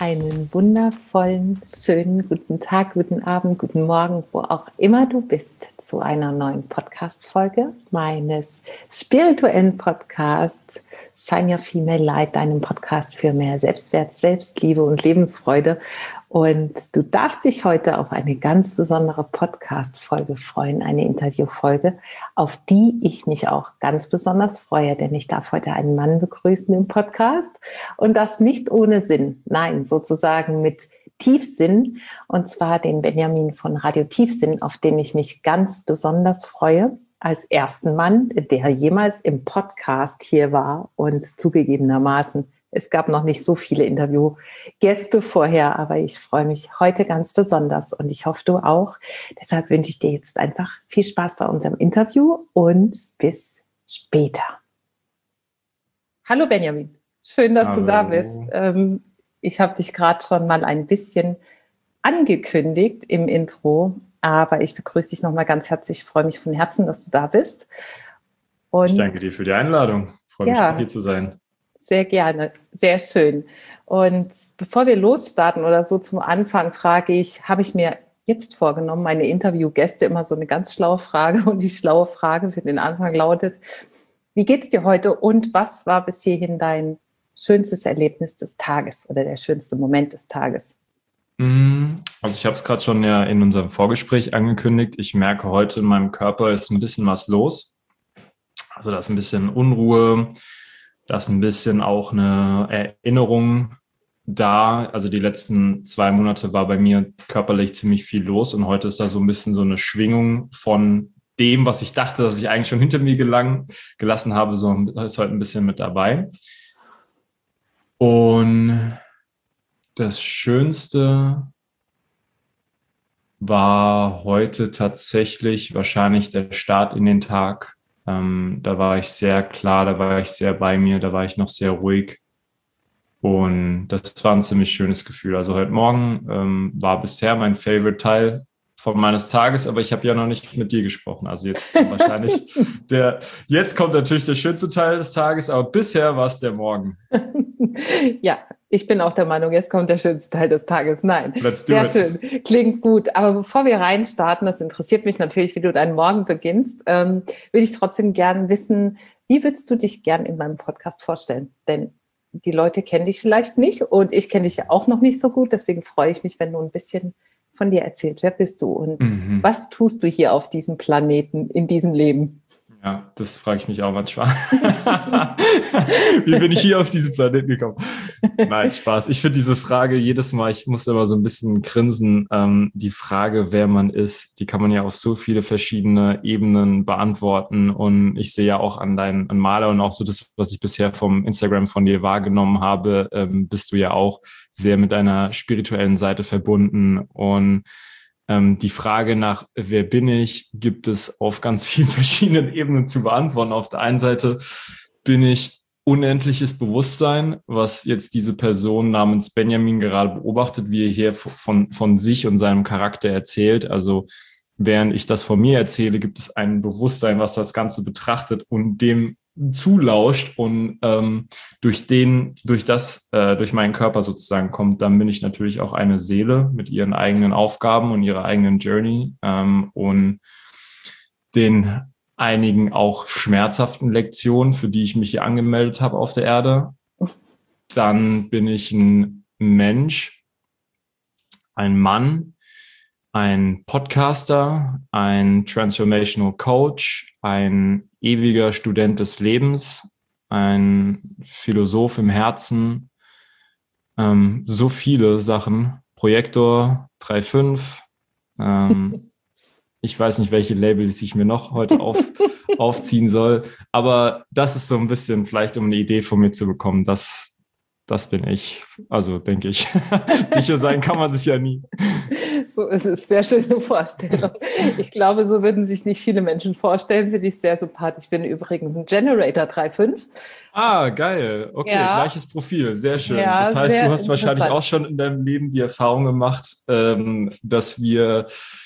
Einen wundervollen, schönen guten Tag, guten Abend, guten Morgen, wo auch immer du bist, zu einer neuen Podcast-Folge meines spirituellen Podcasts Shine Your Female Light, deinem Podcast für mehr Selbstwert, Selbstliebe und Lebensfreude. Und du darfst dich heute auf eine ganz besondere Podcast-Folge freuen, eine Interviewfolge, auf die ich mich auch ganz besonders freue, denn ich darf heute einen Mann begrüßen im Podcast und das nicht ohne Sinn, nein, sozusagen mit Tiefsinn, und zwar den Benjamin von Radio Tiefsinn, auf den ich mich ganz besonders freue, als ersten Mann, der jemals im Podcast hier war. Und zugegebenermaßen, es gab noch nicht so viele Interviewgäste vorher, aber ich freue mich heute ganz besonders und ich hoffe, du auch. Deshalb wünsche ich dir jetzt einfach viel Spaß bei unserem Interview und bis später. Hallo Benjamin, schön, dass du da bist. Ich habe dich gerade schon mal ein bisschen angekündigt im Intro, aber ich begrüße dich nochmal ganz herzlich. Ich freue mich von Herzen, dass du da bist. Und ich danke dir für die Einladung. Ich freue mich, auch hier zu sein. Sehr gerne, sehr schön. Und bevor wir losstarten oder so zum Anfang, habe ich mir jetzt vorgenommen, meine Interviewgäste immer so eine ganz schlaue Frage. Und die schlaue Frage für den Anfang lautet: Wie geht's dir heute und was war bis hierhin dein schönstes Erlebnis des Tages oder der schönste Moment des Tages? Also ich habe es gerade schon ja in unserem Vorgespräch angekündigt. Ich merke, heute in meinem Körper ist ein bisschen was los. Also da ist ein bisschen Unruhe, da ist ein bisschen auch eine Erinnerung da. Also die letzten 2 Monate war bei mir körperlich ziemlich viel los und heute ist da so ein bisschen so eine Schwingung von dem, was ich dachte, dass ich eigentlich schon hinter mir gelassen habe, so ist heute ein bisschen mit dabei. Und das Schönste war heute tatsächlich wahrscheinlich der Start in den Tag. Da war ich sehr klar, da war ich sehr bei mir, da war ich noch sehr ruhig. Und das war ein ziemlich schönes Gefühl. Also heute Morgen war bisher mein Favorite Teil von meines Tages, aber ich habe ja noch nicht mit dir gesprochen. Also jetzt kommt natürlich der schönste Teil des Tages, aber bisher war es der Morgen. Ja, ich bin auch der Meinung, jetzt kommt der schönste Teil des Tages. Nein, sehr schön, klingt gut. Aber bevor wir reinstarten, das interessiert mich natürlich, wie du deinen Morgen beginnst, würde ich trotzdem gerne wissen, wie würdest du dich gern in meinem Podcast vorstellen? Denn die Leute kennen dich vielleicht nicht und ich kenne dich ja auch noch nicht so gut. Deswegen freue ich mich, wenn du ein bisschen von dir erzählst. Wer bist du und was tust du hier auf diesem Planeten, in diesem Leben? Ja, das frage ich mich auch manchmal. Wie bin ich hier auf diesen Planeten gekommen? Nein, Spaß. Ich finde diese Frage jedes Mal, ich muss immer so ein bisschen grinsen. Die Frage, wer man ist, die kann man ja auf so viele verschiedene Ebenen beantworten. Und ich sehe ja auch an Maler und auch so das, was ich bisher vom Instagram von dir wahrgenommen habe, bist du ja auch sehr mit deiner spirituellen Seite verbunden. Und die Frage nach, wer bin ich, gibt es auf ganz vielen verschiedenen Ebenen zu beantworten. Auf der einen Seite bin ich unendliches Bewusstsein, was jetzt diese Person namens Benjamin gerade beobachtet, wie er hier von sich und seinem Charakter erzählt. Also während ich das von mir erzähle, gibt es ein Bewusstsein, was das Ganze betrachtet und dem zulauscht und durch meinen Körper sozusagen kommt, dann bin ich natürlich auch eine Seele mit ihren eigenen Aufgaben und ihrer eigenen Journey und den einigen auch schmerzhaften Lektionen, für die ich mich hier angemeldet habe auf der Erde. Dann bin ich ein Mensch, ein Mann, ein Podcaster, ein Transformational Coach, ein ewiger Student des Lebens, ein Philosoph im Herzen, so viele Sachen. Projektor 3.5. Ich weiß nicht, welche Labels ich mir noch heute aufziehen soll, aber das ist so ein bisschen vielleicht, um eine Idee von mir zu bekommen, das bin ich, also denke ich. Sicher sein kann man sich ja nie. So ist es, sehr schöne Vorstellung. Ich glaube, so würden sich nicht viele Menschen vorstellen, finde ich sehr sympathisch. Ich bin übrigens ein Generator 3.5. Ah, geil. Okay, ja. Gleiches Profil, sehr schön. Ja, das heißt, du hast wahrscheinlich auch schon in deinem Leben die Erfahrung gemacht, dass wir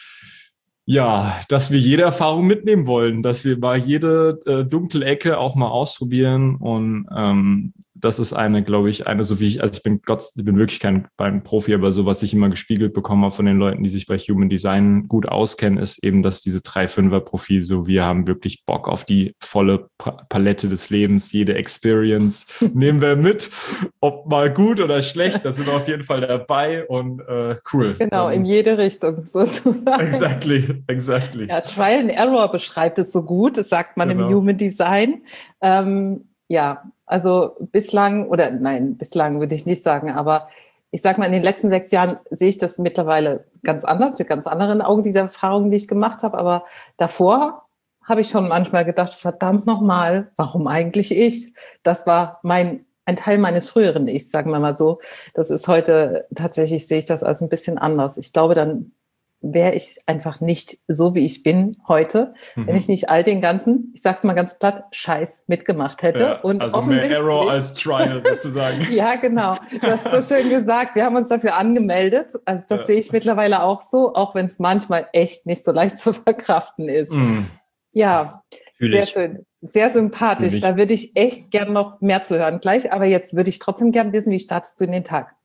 jede Erfahrung mitnehmen wollen, dass wir mal jede dunkle Ecke auch mal ausprobieren und das ist glaube ich, so wie ich bin wirklich kein Profi, aber so, was ich immer gespiegelt bekomme von den Leuten, die sich bei Human Design gut auskennen, ist eben, dass diese 3-5er-Profil, so wir haben wirklich Bock auf die volle Palette des Lebens, jede Experience nehmen wir mit, ob mal gut oder schlecht, da sind wir auf jeden Fall dabei und cool. Genau, in jede Richtung sozusagen. Exactly. Ja, Trial and Error beschreibt es so gut, das sagt man im Human Design. Ja, also bislang würde ich nicht sagen, aber ich sage mal, in den letzten 6 Jahren sehe ich das mittlerweile ganz anders, mit ganz anderen Augen, diese Erfahrungen, die ich gemacht habe. Aber davor habe ich schon manchmal gedacht, verdammt nochmal, warum eigentlich ich? Das war ein Teil meines früheren Ichs, sagen wir mal so. Das ist heute, tatsächlich sehe ich das als ein bisschen anders. Ich glaube, dann wäre ich einfach nicht so, wie ich bin heute, wenn ich nicht all den ganzen, ich sag's mal ganz platt, Scheiß mitgemacht hätte. Ja, und also mehr Error als Trial sozusagen. Ja, genau. Du hast so schön gesagt. Wir haben uns dafür angemeldet. Also das sehe ich mittlerweile auch so, auch wenn es manchmal echt nicht so leicht zu verkraften ist. Ja, sehr schön. Sehr sympathisch. Da würde ich echt gern noch mehr zu hören gleich. Aber jetzt würde ich trotzdem gern wissen, wie startest du in den Tag?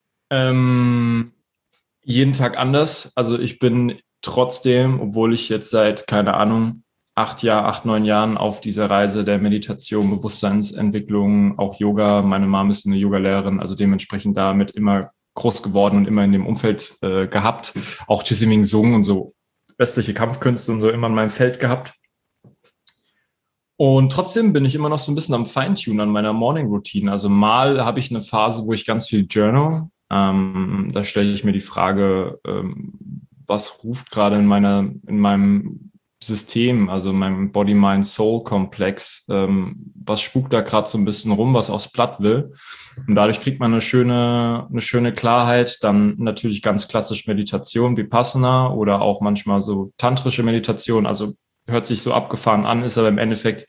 Jeden Tag anders. Also ich bin trotzdem, obwohl ich jetzt seit, keine Ahnung, 8, 9 Jahren auf dieser Reise der Meditation, Bewusstseinsentwicklung, auch Yoga. Meine Mom ist eine Yogalehrerin, also dementsprechend damit immer groß geworden und immer in dem Umfeld gehabt. Auch Jissiming Sung und so westliche Kampfkünste und so immer in meinem Feld gehabt. Und trotzdem bin ich immer noch so ein bisschen am Feintunen an meiner Morning Routine. Also mal habe ich eine Phase, wo ich ganz viel journal. Da stelle ich mir die Frage, was ruft gerade in meinem System, also in meinem Body-Mind-Soul-Komplex, was spukt da gerade so ein bisschen rum, was aufs Blatt will. Und dadurch kriegt man eine schöne Klarheit. Dann natürlich ganz klassisch Meditation, Vipassana oder auch manchmal so tantrische Meditation. Also hört sich so abgefahren an, ist aber im Endeffekt,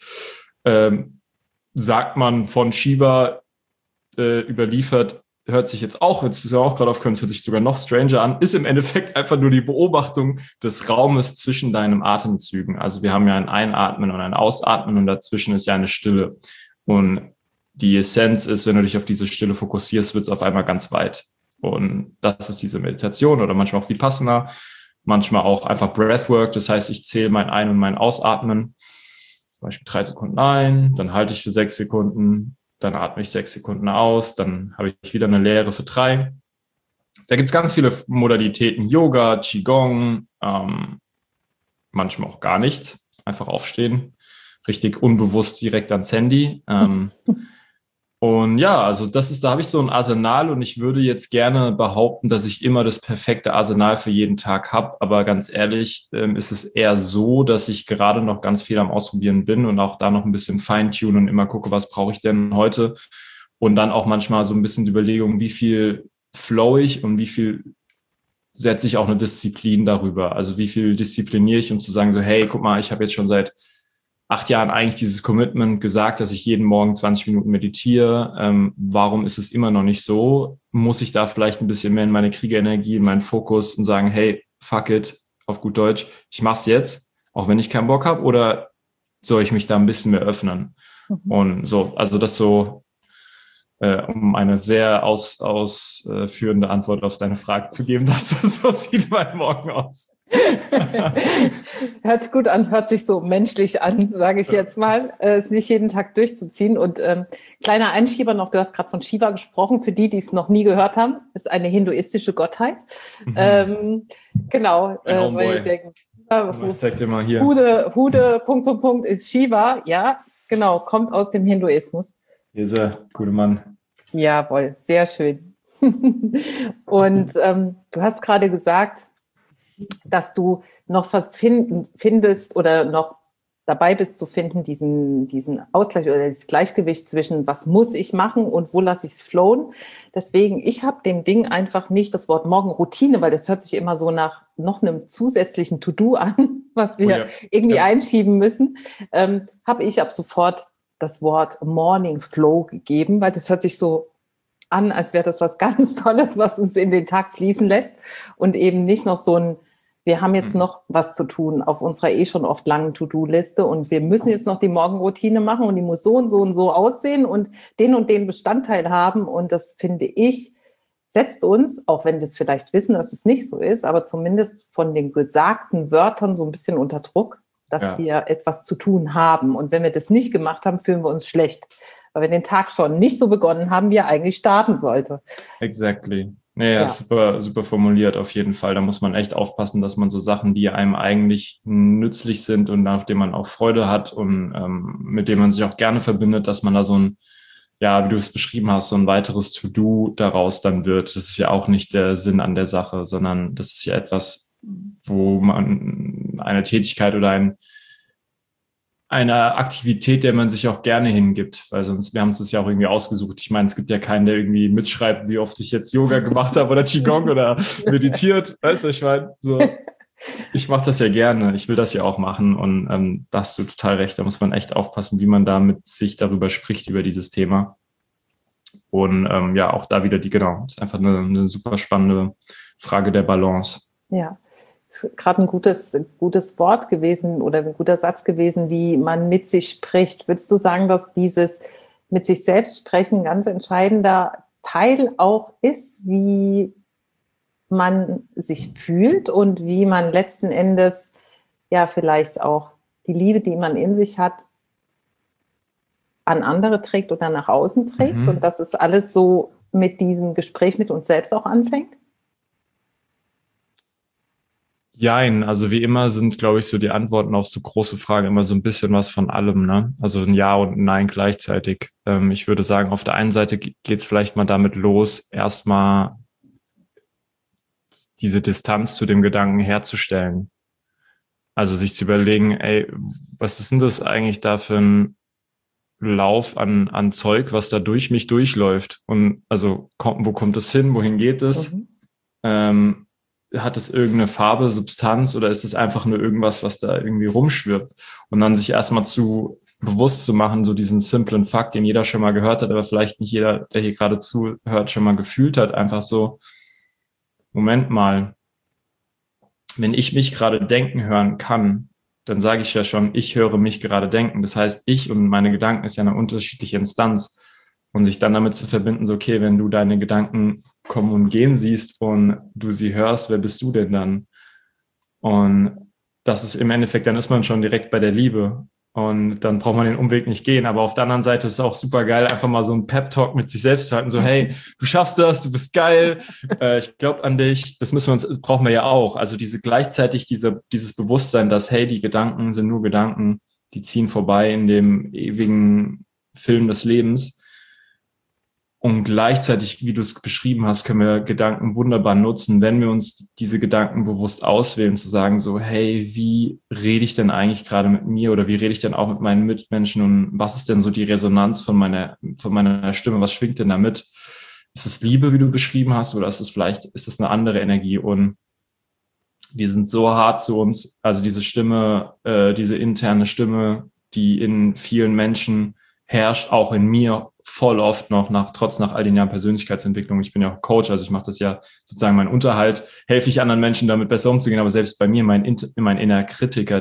sagt man von Shiva überliefert, hört sich jetzt auch gerade aufgehört, hört sich sogar noch stranger an, ist im Endeffekt einfach nur die Beobachtung des Raumes zwischen deinen Atemzügen. Also wir haben ja ein Einatmen und ein Ausatmen und dazwischen ist ja eine Stille. Und die Essenz ist, wenn du dich auf diese Stille fokussierst, wird es auf einmal ganz weit. Und das ist diese Meditation oder manchmal auch Vipassana, manchmal auch einfach Breathwork. Das heißt, ich zähle mein Ein- und mein Ausatmen. Zum Beispiel 3 Sekunden ein, dann halte ich für 6 Sekunden, dann atme ich 6 Sekunden aus, dann habe ich wieder eine Leere für 3. Da gibt es ganz viele Modalitäten, Yoga, Qigong, manchmal auch gar nichts, einfach aufstehen, richtig unbewusst direkt ans Handy. Und ja, also da habe ich so ein Arsenal und ich würde jetzt gerne behaupten, dass ich immer das perfekte Arsenal für jeden Tag habe. Aber ganz ehrlich, ist es eher so, dass ich gerade noch ganz viel am Ausprobieren bin und auch da noch ein bisschen feintunen und immer gucke, was brauche ich denn heute? Und dann auch manchmal so ein bisschen die Überlegung, wie viel flow ich und wie viel setze ich auch eine Disziplin darüber? Also wie viel diszipliniere ich, um zu sagen so, hey, guck mal, ich habe jetzt schon seit 8 Jahren eigentlich dieses Commitment gesagt, dass ich jeden Morgen 20 Minuten meditiere. Warum ist es immer noch nicht so? Muss ich da vielleicht ein bisschen mehr in meine Kriegerenergie, in meinen Fokus und sagen, hey, fuck it, auf gut Deutsch, ich mach's jetzt, auch wenn ich keinen Bock habe, oder soll ich mich da ein bisschen mehr öffnen? Und so, also das so, um eine sehr ausführende Antwort auf deine Frage zu geben, so sieht mein Morgen aus. Hört sich gut an, hört sich so menschlich an, sage ich jetzt mal, es nicht jeden Tag durchzuziehen. Und kleiner Einschieber noch, du hast gerade von Shiva gesprochen, für die es noch nie gehört haben, ist eine hinduistische Gottheit. Genau, weil ich denke, ich zeig dir mal hier. Hude, Punkt, ist Shiva, ja, genau, kommt aus dem Hinduismus. Hier ist er, gute Mann. Jawohl, sehr schön. Und du hast gerade gesagt, dass du noch was findest oder noch dabei bist zu finden, diesen Ausgleich oder das Gleichgewicht zwischen was muss ich machen und wo lasse ich es flowen. Deswegen, ich habe dem Ding einfach nicht das Wort Morgenroutine, weil das hört sich immer so nach noch einem zusätzlichen To-Do an, was wir irgendwie einschieben müssen, habe ich ab sofort das Wort Morning Flow gegeben, weil das hört sich so an, als wäre das was ganz Tolles, was uns in den Tag fließen lässt und eben nicht noch so ein wir haben jetzt noch was zu tun auf unserer schon oft langen To-Do-Liste und wir müssen jetzt noch die Morgenroutine machen und die muss so und so und so aussehen und den Bestandteil haben. Und das, finde ich, setzt uns, auch wenn wir es vielleicht wissen, dass es nicht so ist, aber zumindest von den gesagten Wörtern so ein bisschen unter Druck, dass wir etwas zu tun haben. Und wenn wir das nicht gemacht haben, fühlen wir uns schlecht. Weil wir den Tag schon nicht so begonnen haben, wie er eigentlich starten sollte. Exactly. Naja, super, super formuliert auf jeden Fall. Da muss man echt aufpassen, dass man so Sachen, die einem eigentlich nützlich sind und auf denen man auch Freude hat und mit denen man sich auch gerne verbindet, dass man da so ein, ja, wie du es beschrieben hast, so ein weiteres To-Do daraus dann wird. Das ist ja auch nicht der Sinn an der Sache, sondern das ist ja etwas, wo man eine Tätigkeit oder eine Aktivität, der man sich auch gerne hingibt, weil sonst, wir haben es ja auch irgendwie ausgesucht. Ich meine, es gibt ja keinen, der irgendwie mitschreibt, wie oft ich jetzt Yoga gemacht habe oder Qigong oder meditiert. Weißt du, ich meine, so, ich mache das ja gerne, ich will das ja auch machen und da hast du total recht, da muss man echt aufpassen, wie man da mit sich darüber spricht, über dieses Thema. Und ja, auch da wieder ist einfach eine super spannende Frage der Balance. Ja. Ist gerade ein gutes Wort gewesen oder ein guter Satz gewesen, wie man mit sich spricht. Würdest du sagen, dass dieses mit sich selbst sprechen ein ganz entscheidender Teil auch ist, wie man sich fühlt und wie man letzten Endes ja vielleicht auch die Liebe, die man in sich hat, an andere trägt oder nach außen trägt und dass es alles so mit diesem Gespräch mit uns selbst auch anfängt? Jein, also wie immer sind, glaube ich, so die Antworten auf so große Fragen immer so ein bisschen was von allem, ne? Also ein Ja und ein Nein gleichzeitig. Ich würde sagen, auf der einen Seite geht es vielleicht mal damit los, erstmal diese Distanz zu dem Gedanken herzustellen. Also sich zu überlegen, ey, was ist denn das eigentlich da für ein Lauf an Zeug, was da durch mich durchläuft? Und also wo kommt es hin? Wohin geht es? Hat es irgendeine Farbe, Substanz oder ist es einfach nur irgendwas, was da irgendwie rumschwirrt? Und dann sich erstmal bewusst zu machen, so diesen simplen Fakt, den jeder schon mal gehört hat, aber vielleicht nicht jeder, der hier gerade zuhört, schon mal gefühlt hat, einfach so, Moment mal, wenn ich mich gerade denken hören kann, dann sage ich ja schon, ich höre mich gerade denken. Das heißt, ich und meine Gedanken ist ja eine unterschiedliche Instanz. Und sich dann damit zu verbinden, so, okay, wenn du deine Gedanken kommen und gehen siehst und du sie hörst, wer bist du denn dann? Und das ist im Endeffekt, dann ist man schon direkt bei der Liebe. Und dann braucht man den Umweg nicht gehen. Aber auf der anderen Seite ist es auch super geil, einfach mal so einen Pep-Talk mit sich selbst zu halten. So, hey, du schaffst das, du bist geil, ich glaube an dich. Das brauchen wir ja auch. Also gleichzeitig dieses Bewusstsein, dass, hey, die Gedanken sind nur Gedanken, die ziehen vorbei in dem ewigen Film des Lebens. Und gleichzeitig, wie du es beschrieben hast, können wir Gedanken wunderbar nutzen, wenn wir uns diese Gedanken bewusst auswählen, zu sagen so, hey, wie rede ich denn eigentlich gerade mit mir oder wie rede ich denn auch mit meinen Mitmenschen und was ist denn so die Resonanz von meiner Stimme, was schwingt denn damit? Ist es Liebe, wie du beschrieben hast, oder ist es eine andere Energie? Und wir sind so hart zu uns, also diese Stimme, diese interne Stimme, die in vielen Menschen herrscht, auch in mir voll oft noch, trotz all den Jahren Persönlichkeitsentwicklung. Ich bin ja auch Coach, also ich mache das ja sozusagen mein Unterhalt, helfe ich anderen Menschen damit besser umzugehen, aber selbst bei mir, mein innerer Kritiker,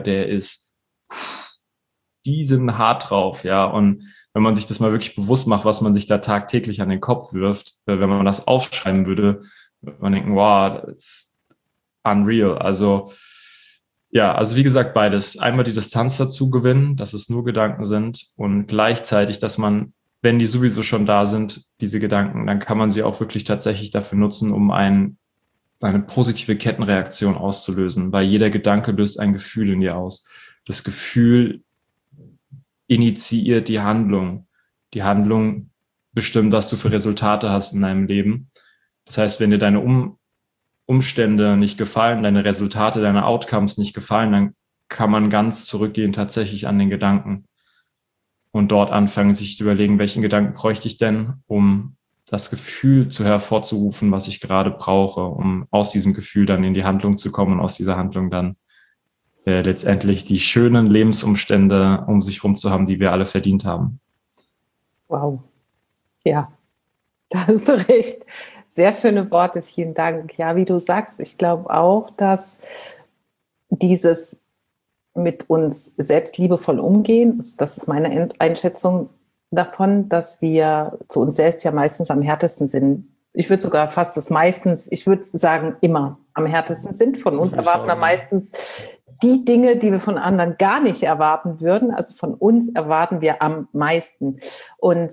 die sind hart drauf, ja, und wenn man sich das mal wirklich bewusst macht, was man sich da tagtäglich an den Kopf wirft, wenn man das aufschreiben würde, würde man denken, wow, that's unreal. Also ja, also wie gesagt, beides. Einmal die Distanz dazu gewinnen, dass es nur Gedanken sind und gleichzeitig, dass man, wenn die sowieso schon da sind, diese Gedanken, dann kann man sie auch wirklich tatsächlich dafür nutzen, um eine positive Kettenreaktion auszulösen, weil jeder Gedanke löst ein Gefühl in dir aus. Das Gefühl initiiert die Handlung. Die Handlung bestimmt, was du für Resultate hast in deinem Leben. Das heißt, wenn dir deine Umstände nicht gefallen, deine Resultate, deine Outcomes nicht gefallen, dann kann man ganz zurückgehen tatsächlich an den Gedanken und dort anfangen, sich zu überlegen, welchen Gedanken bräuchte ich denn, um das Gefühl hervorzurufen, was ich gerade brauche, um aus diesem Gefühl dann in die Handlung zu kommen und aus dieser Handlung dann letztendlich die schönen Lebensumstände um sich herum zu haben, die wir alle verdient haben. Wow. Ja, da hast du recht. Sehr schöne Worte, vielen Dank. Ja, wie du sagst, ich glaube auch, dass dieses mit uns selbst liebevoll umgehen, das ist meine Einschätzung davon, dass wir zu uns selbst ja meistens am härtesten sind. Ich würde sogar fast ich würde sagen, immer am härtesten sind. Von uns erwarten wir meistens die Dinge, die wir von anderen gar nicht erwarten würden. Also von uns erwarten wir am meisten. Und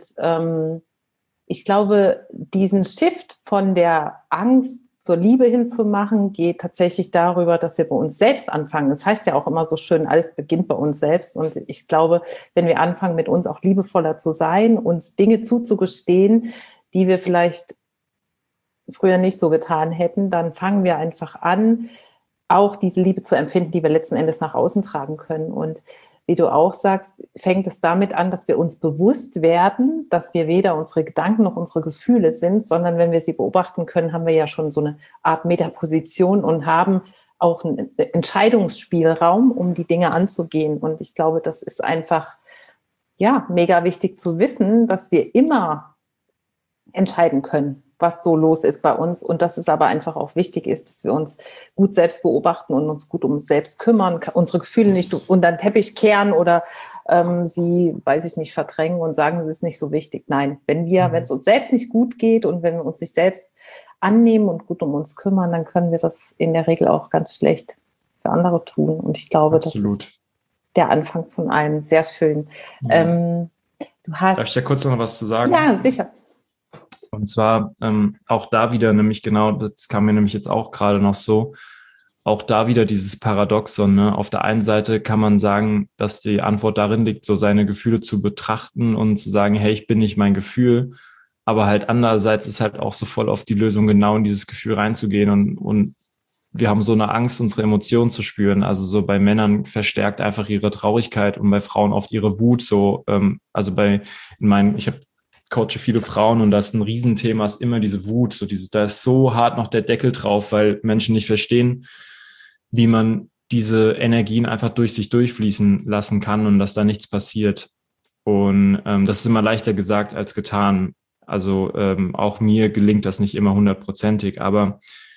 ich glaube, diesen Shift von der Angst zur Liebe hinzumachen, geht tatsächlich darüber, dass wir bei uns selbst anfangen. Das heißt ja auch immer so schön, alles beginnt bei uns selbst. Und ich glaube, wenn wir anfangen, mit uns auch liebevoller zu sein, uns Dinge zuzugestehen, die wir vielleicht früher nicht so getan hätten, dann fangen wir einfach an, auch diese Liebe zu empfinden, die wir letzten Endes nach außen tragen können. Und wie du auch sagst, fängt es damit an, dass wir uns bewusst werden, dass wir weder unsere Gedanken noch unsere Gefühle sind, sondern wenn wir sie beobachten können, haben wir ja schon so eine Art Metaposition und haben auch einen Entscheidungsspielraum, um die Dinge anzugehen. Und ich glaube, das ist einfach, ja, mega wichtig zu wissen, dass wir immer entscheiden können, was so los ist bei uns und dass es aber einfach auch wichtig ist, dass wir uns gut selbst beobachten und uns gut um uns selbst kümmern, unsere Gefühle nicht unter den Teppich kehren oder sie, weiß ich nicht, verdrängen und sagen, es ist nicht so wichtig. Nein, wenn es uns selbst nicht gut geht und wenn wir uns nicht selbst annehmen und gut um uns kümmern, dann können wir das in der Regel auch ganz schlecht für andere tun. Und ich glaube, Absolut. Das ist der Anfang von allem. Sehr schön. Ja. Darf ich da kurz noch was zu sagen? Ja, sicher. Und zwar auch da wieder nämlich genau, das kam mir nämlich jetzt auch gerade noch so, auch da wieder dieses Paradoxon. Ne? Auf der einen Seite kann man sagen, dass die Antwort darin liegt, so seine Gefühle zu betrachten und zu sagen, hey, ich bin nicht mein Gefühl. Aber halt andererseits ist halt auch so voll auf die Lösung, genau in dieses Gefühl reinzugehen. Und wir haben so eine Angst, unsere Emotionen zu spüren. Also so bei Männern verstärkt einfach ihre Traurigkeit und bei Frauen oft ihre Wut. So, also ich habe coache viele Frauen und das ist ein Riesenthema, ist immer diese Wut, da ist so hart noch der Deckel drauf, weil Menschen nicht verstehen, wie man diese Energien einfach durch sich durchfließen lassen kann und dass da nichts passiert. Und das ist immer leichter gesagt als getan. Also auch mir gelingt das nicht immer 100%ig, aber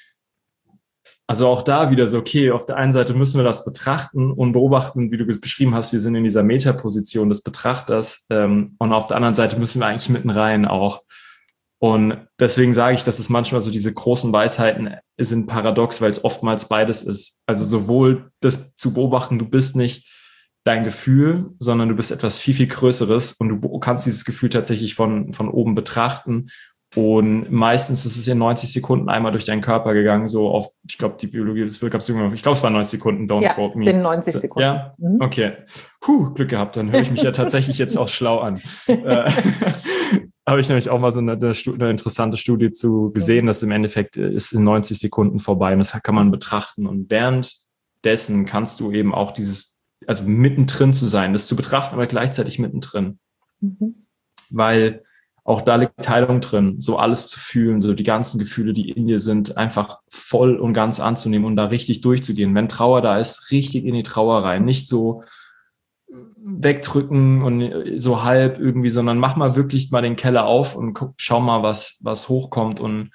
also auch da wieder so, okay, auf der einen Seite müssen wir das betrachten und beobachten, wie du beschrieben hast, wir sind in dieser Metaposition des Betrachters und auf der anderen Seite müssen wir eigentlich mitten rein auch. Und deswegen sage ich, dass es manchmal so diese großen Weisheiten sind paradox, weil es oftmals beides ist. Also sowohl das zu beobachten, du bist nicht dein Gefühl, sondern du bist etwas viel, viel Größeres und du kannst dieses Gefühl tatsächlich von oben betrachten. Und meistens ist es in 90 Sekunden einmal durch deinen Körper gegangen, so auf, ich glaube, die Biologie, ich glaube, es waren 90 Sekunden, don't quote me. Ja, sind 90 Sekunden. Ja, okay. Glück gehabt, dann höre ich mich ja tatsächlich jetzt auch schlau an. Habe ich nämlich auch mal so eine interessante Studie zu gesehen, dass im Endeffekt ist in 90 Sekunden vorbei und das kann man betrachten. Und währenddessen kannst du eben auch also mittendrin zu sein, das zu betrachten, aber gleichzeitig mittendrin. Weil auch da liegt Heilung drin, so alles zu fühlen, so die ganzen Gefühle, die in dir sind, einfach voll und ganz anzunehmen und da richtig durchzugehen. Wenn Trauer da ist, richtig in die Trauer rein, nicht so wegdrücken und so halb irgendwie, sondern mach mal wirklich mal den Keller auf und schau mal, was hochkommt. Und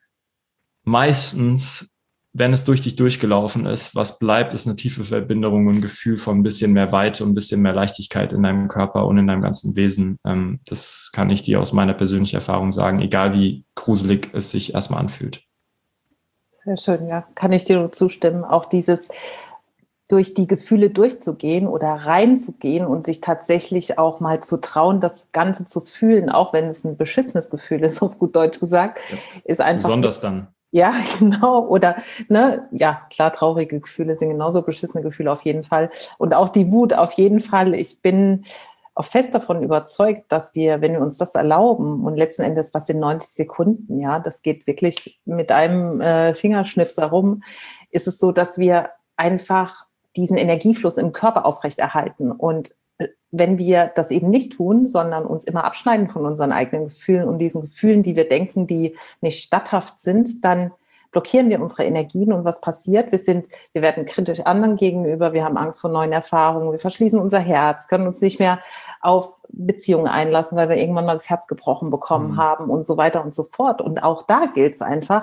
meistens, wenn es durch dich durchgelaufen ist, was bleibt, ist eine tiefe Verbindung und ein Gefühl von ein bisschen mehr Weite und ein bisschen mehr Leichtigkeit in deinem Körper und in deinem ganzen Wesen. Das kann ich dir aus meiner persönlichen Erfahrung sagen, egal wie gruselig es sich erstmal anfühlt. Sehr schön, ja, kann ich dir nur zustimmen. Auch dieses durch die Gefühle durchzugehen oder reinzugehen und sich tatsächlich auch mal zu trauen, das Ganze zu fühlen, auch wenn es ein beschissenes Gefühl ist, auf gut Deutsch gesagt, ist einfach... Besonders dann. Ja, genau. Oder, ja, klar, traurige Gefühle sind genauso beschissene Gefühle auf jeden Fall. Und auch die Wut auf jeden Fall. Ich bin auch fest davon überzeugt, dass wenn wir uns das erlauben und letzten Endes was in 90 Sekunden, ja, das geht wirklich mit einem Fingerschnips herum, ist es so, dass wir einfach diesen Energiefluss im Körper aufrechterhalten. Und wenn wir das eben nicht tun, sondern uns immer abschneiden von unseren eigenen Gefühlen und diesen Gefühlen, die wir denken, die nicht statthaft sind, dann blockieren wir unsere Energien und was passiert? Wir werden kritisch anderen gegenüber, wir haben Angst vor neuen Erfahrungen, wir verschließen unser Herz, können uns nicht mehr auf Beziehungen einlassen, weil wir irgendwann mal das Herz gebrochen bekommen haben und so weiter und so fort. Und auch da gilt es einfach,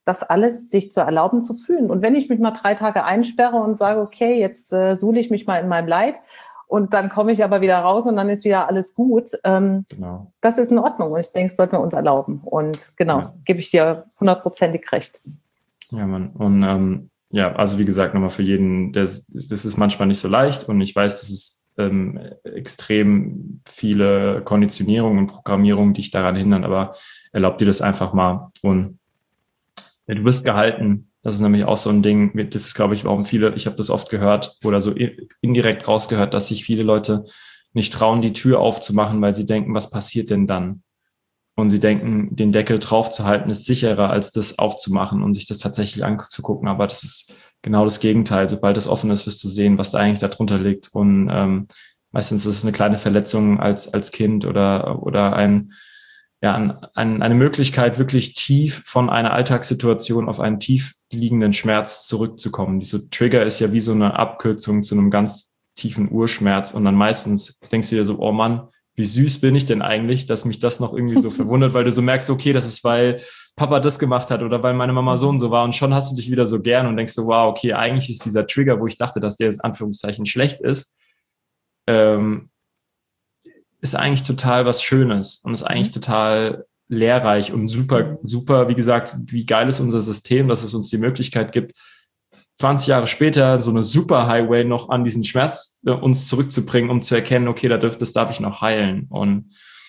das alles sich zu erlauben, zu fühlen. Und wenn ich mich mal 3 Tage einsperre und sage, okay, jetzt suhle ich mich mal in meinem Leid und dann komme ich aber wieder raus und dann ist wieder alles gut, Genau. das ist in Ordnung. Und ich denke, das sollten wir uns erlauben. Und genau, gebe ich dir 100%ig recht. Ja, Mann. Und ja, also wie gesagt, nochmal für jeden, das ist manchmal nicht so leicht und ich weiß, das ist extrem viele Konditionierungen und Programmierungen, die dich daran hindern, aber erlaub dir das einfach mal. Und ja, du wirst gehalten. Das ist nämlich auch so ein Ding, das ist, glaube ich, warum viele, ich habe das oft gehört oder so indirekt rausgehört, dass sich viele Leute nicht trauen, die Tür aufzumachen, weil sie denken, was passiert denn dann? Und sie denken, den Deckel drauf zu halten, ist sicherer, als das aufzumachen und sich das tatsächlich anzugucken. Aber das ist genau das Gegenteil. Sobald es offen ist, wirst du sehen, was da eigentlich darunter liegt. Und meistens ist es eine kleine Verletzung als Kind oder eine Möglichkeit, wirklich tief von einer Alltagssituation auf einen tief liegenden Schmerz zurückzukommen. Diese Trigger ist ja wie so eine Abkürzung zu einem ganz tiefen Urschmerz. Und dann meistens denkst du dir so, oh Mann, wie süß bin ich denn eigentlich, dass mich das noch irgendwie so verwundert, weil du so merkst, okay, das ist, weil Papa das gemacht hat oder weil meine Mama so und so war und schon hast du dich wieder so gern und denkst so, wow, okay, eigentlich ist dieser Trigger, wo ich dachte, dass der in Anführungszeichen schlecht ist, ist eigentlich total was Schönes und ist eigentlich total lehrreich und super, super, wie gesagt, wie geil ist unser System, dass es uns die Möglichkeit gibt, 20 Jahre später so eine Superhighway noch an diesen Schmerz uns zurückzubringen, um zu erkennen, okay, das darf ich noch heilen. Und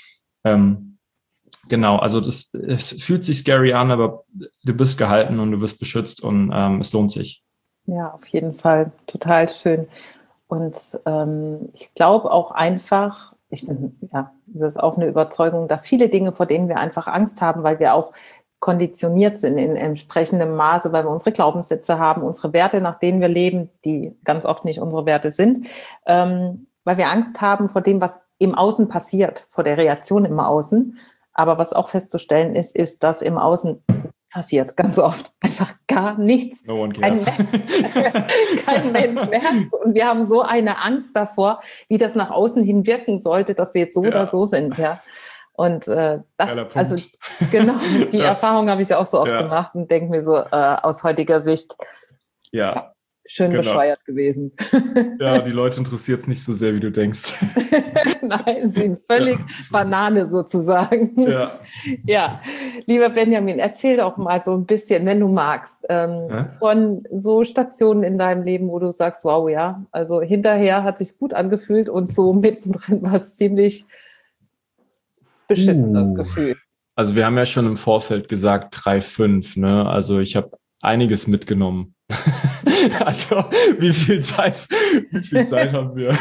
genau, also es fühlt sich scary an, aber du bist gehalten und du wirst beschützt und es lohnt sich. Ja, auf jeden Fall. Total schön. Und ich glaube auch einfach, das ist auch eine Überzeugung, dass viele Dinge, vor denen wir einfach Angst haben, weil wir auch konditioniert sind in entsprechendem Maße, weil wir unsere Glaubenssätze haben, unsere Werte, nach denen wir leben, die ganz oft nicht unsere Werte sind, weil wir Angst haben vor dem, was im Außen passiert, vor der Reaktion im Außen. Aber was auch festzustellen ist, dass im Außen passiert ganz oft einfach gar nichts. No one cares. Kein Mensch merkt. Und wir haben so eine Angst davor, wie das nach außen hin wirken sollte, dass wir jetzt so oder so sind, ja. Und also genau, die Erfahrung habe ich auch so oft gemacht und denke mir so aus heutiger Sicht, schön bescheuert gewesen. Ja, die Leute interessiert es nicht so sehr, wie du denkst. Nein, sie sind völlig Banane sozusagen. Ja, lieber Benjamin, erzähl doch mal so ein bisschen, wenn du magst, von so Stationen in deinem Leben, wo du sagst, wow, ja, also hinterher hat sich's gut angefühlt und so mittendrin war es ziemlich beschissen, das Gefühl. Also wir haben ja schon im Vorfeld gesagt 3,5, ne? Also ich habe einiges mitgenommen. Also wie viel Zeit haben wir?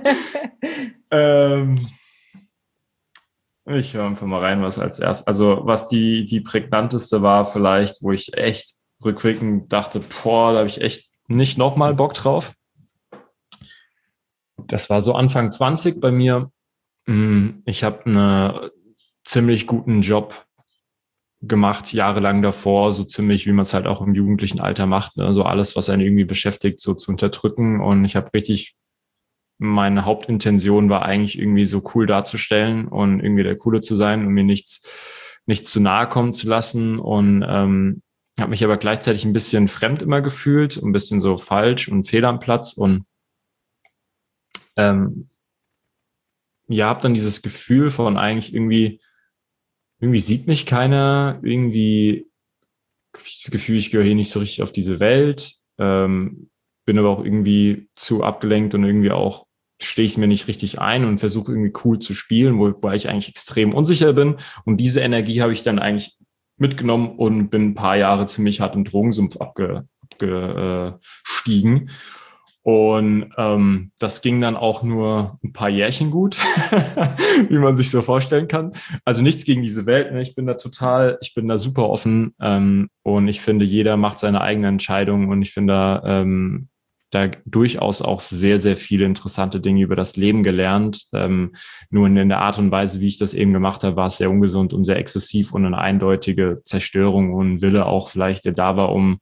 Ich höre einfach mal rein, was als erstes. Also was die prägnanteste war vielleicht, wo ich echt rückwirkend dachte, da habe ich echt nicht nochmal Bock drauf. Das war so Anfang 20 bei mir. Ich habe einen ziemlich guten Job gemacht, jahrelang davor, so ziemlich, wie man es halt auch im jugendlichen Alter macht, ne? So alles, was einen irgendwie beschäftigt, so zu unterdrücken. Und ich habe meine Hauptintention war eigentlich irgendwie so cool darzustellen und irgendwie der Coole zu sein und mir nichts zu nahe kommen zu lassen. Und habe mich aber gleichzeitig ein bisschen fremd immer gefühlt, ein bisschen so falsch und fehl am Platz und habe dann dieses Gefühl von eigentlich irgendwie sieht mich keiner, irgendwie habe ich das Gefühl, ich gehöre hier nicht so richtig auf diese Welt, bin aber auch irgendwie zu abgelenkt und irgendwie auch stehe ich es mir nicht richtig ein und versuche irgendwie cool zu spielen, wobei ich eigentlich extrem unsicher bin. Und diese Energie habe ich dann eigentlich mitgenommen und bin ein paar Jahre ziemlich hart im Drogensumpf abgestiegen. Und das ging dann auch nur ein paar Jährchen gut, wie man sich so vorstellen kann. Also nichts gegen diese Welt, ne? Ich bin da super offen und ich finde, jeder macht seine eigene Entscheidung und ich finde da durchaus auch sehr, sehr viele interessante Dinge über das Leben gelernt. Nur in der Art und Weise, wie ich das eben gemacht habe, war es sehr ungesund und sehr exzessiv und eine eindeutige Zerstörung und Wille auch vielleicht, der da war, um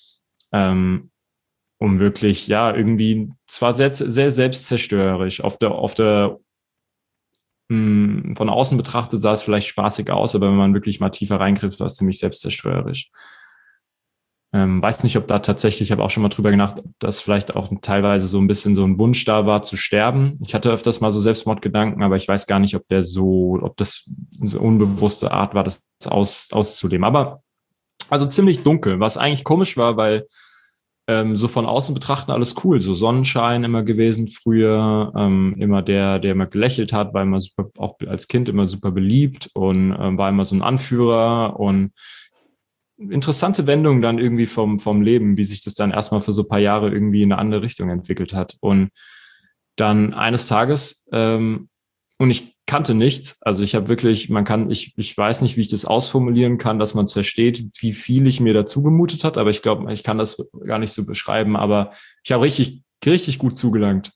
wirklich, irgendwie zwar sehr, sehr selbstzerstörerisch. Von außen betrachtet sah es vielleicht spaßig aus, aber wenn man wirklich mal tiefer reingriff, war es ziemlich selbstzerstörerisch. Weiß nicht, ob da tatsächlich, ich habe auch schon mal drüber gedacht, ob das vielleicht auch teilweise so ein bisschen so ein Wunsch da war, zu sterben. Ich hatte öfters mal so Selbstmordgedanken, aber ich weiß gar nicht, ob das so unbewusste Art war, das auszuleben. Aber also ziemlich dunkel, was eigentlich komisch war, weil so von außen betrachten alles cool. So Sonnenschein immer gewesen früher, immer der immer gelächelt hat, war immer super, auch als Kind immer super beliebt und war immer so ein Anführer und interessante Wendung dann irgendwie vom Leben, wie sich das dann erstmal für so ein paar Jahre irgendwie in eine andere Richtung entwickelt hat. Und dann eines Tages, und ich kannte nichts, also ich habe wirklich, ich weiß nicht, wie ich das ausformulieren kann, dass man es versteht, wie viel ich mir dazu gemutet hat, aber ich glaube, ich kann das gar nicht so beschreiben, aber ich habe richtig gut zugelangt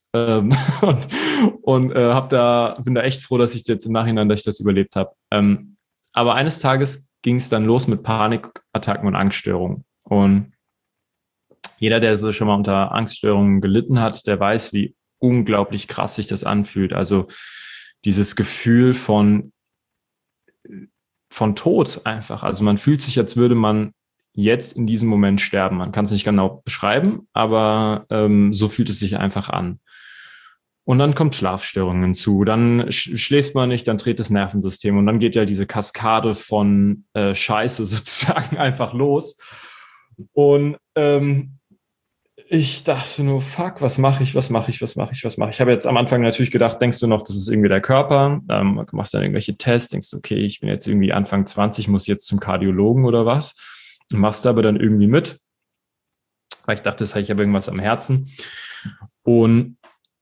und bin da echt froh, dass ich jetzt im Nachhinein, dass ich das überlebt habe. Aber eines Tages ging es dann los mit Panikattacken und Angststörungen. Und jeder, der so schon mal unter Angststörungen gelitten hat, der weiß, wie unglaublich krass sich das anfühlt. Also dieses Gefühl von Tod einfach. Also man fühlt sich, als würde man jetzt in diesem Moment sterben. Man kann es nicht genau beschreiben, aber so fühlt es sich einfach an. Und dann kommt Schlafstörungen hinzu, dann schläft man nicht, dann dreht das Nervensystem und dann geht ja diese Kaskade von Scheiße sozusagen einfach los. Und ich dachte nur, fuck, was mache ich? Ich habe jetzt am Anfang natürlich gedacht, denkst du noch, das ist irgendwie der Körper, machst dann irgendwelche Tests, denkst du, okay, ich bin jetzt irgendwie Anfang 20, muss jetzt zum Kardiologen oder was, machst aber dann irgendwie mit, weil ich dachte, ich habe irgendwas am Herzen. Und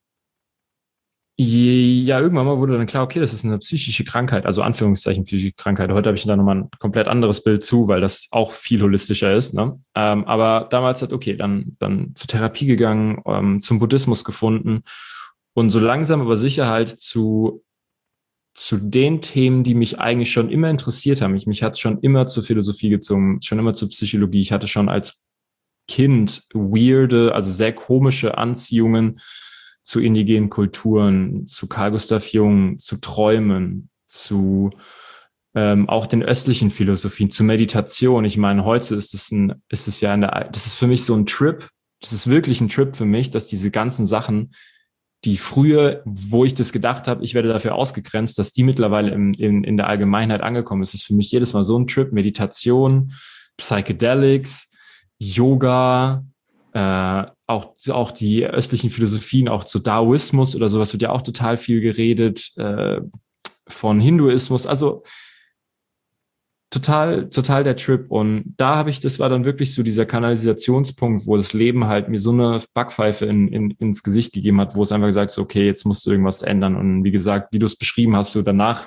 ja, irgendwann mal wurde dann klar, okay, das ist eine psychische Krankheit, also Anführungszeichen psychische Krankheit. Heute habe ich da nochmal ein komplett anderes Bild zu, weil das auch viel holistischer ist. Ne? Aber damals hat, okay, dann zur Therapie gegangen, zum Buddhismus gefunden und so langsam aber sicher halt zu den Themen, die mich eigentlich schon immer interessiert haben. Mich hat schon immer zur Philosophie gezogen, schon immer zur Psychologie. Ich hatte schon als Kind also sehr komische Anziehungen zu indigenen Kulturen, zu Carl Gustav Jung, zu Träumen, zu auch den östlichen Philosophien, zu Meditation. Ich meine, heute das ist für mich so ein Trip. Das ist wirklich ein Trip für mich, dass diese ganzen Sachen, die früher, wo ich das gedacht habe, ich werde dafür ausgegrenzt, dass die mittlerweile in der Allgemeinheit angekommen ist. Das ist für mich jedes Mal so ein Trip. Meditation, Psychedelics, Yoga, auch die östlichen Philosophien, auch zu Daoismus oder sowas wird ja auch total viel geredet, von Hinduismus, also total der Trip. Und das war dann wirklich so dieser Kanalisationspunkt, wo das Leben halt mir so eine Backpfeife ins Gesicht gegeben hat, wo es einfach gesagt ist, okay, jetzt musst du irgendwas ändern. Und wie gesagt, wie du es beschrieben hast, so danach